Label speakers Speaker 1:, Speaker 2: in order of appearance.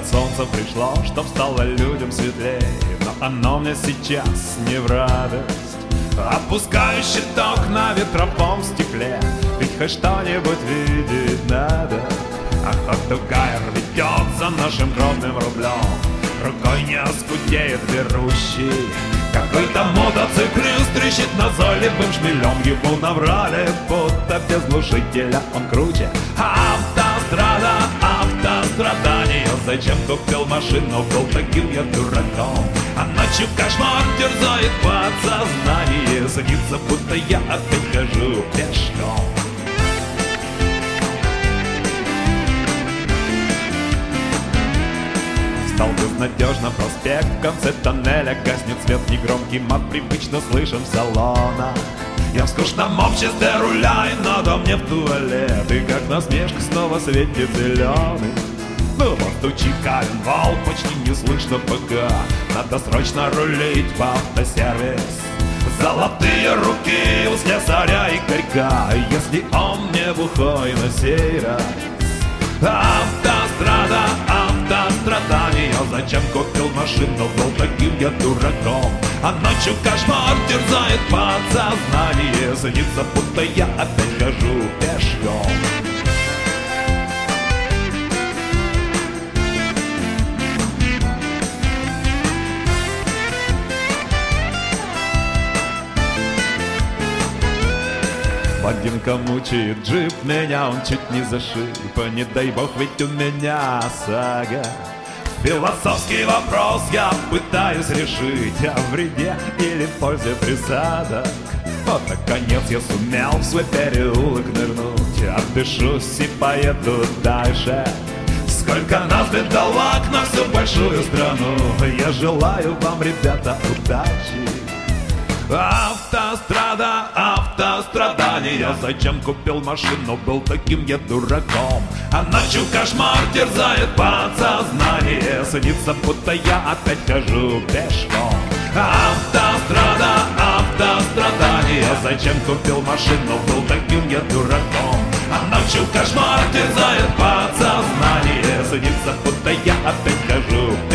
Speaker 1: от солнца пришло, чтоб стало людям светлее, но оно мне сейчас не в радость. Опускаю щиток на ветровом стекле, ведь хоть что-нибудь видеть надо. Ах, другая ведет за нашим грозным рублем, рукой не оскудеет берущий. Какой-то мотоциклист трещит назойливым шмелем, ему наврали, будто без глушителя он круче. Автострада, автострадание, зачем купил машину, был таким я дураком. А ночью кошмар терзает подсознание, снится, будто я опять хожу пешком. Стал безнадежно проспект, в конце тоннеля гаснет свет, негромкий мат привычно слышен в салонах. Я в скучном обществе руля, и надо мне в туалет, и как насмешка снова светит зеленый. Ну вот стучит коленвал, почти не слышно пока, надо срочно рулить в автосервис. Золотые руки у слесаря и горька, если он не бухой на сей раз. Автострада, автострадание, зачем купил машину, был таким я дураком. А ночью кошмар терзает подсознание, снится, будто я опять хожу пешком. Блондинка мучает джип, меня он чуть не зашиб, не дай бог, ведь у меня сага. Философский вопрос я пытаюсь решить, о вреде или пользе присадок. Вот, наконец, я сумел в свой переулок нырнуть, отдышусь и поеду дальше. Сколько нас, бедолаг, на всю большую страну, я желаю вам, ребята, удачи. Автострада, автострадание, зачем купил машину, был таким я дураком. А ночью кошмар терзает подсознание, снится, будто я опять хожу пешком. Автострада, автострадание, зачем купил машину, был таким я дураком. А ночью кошмар терзает подсознание, снится, будто я опять хожу пешком.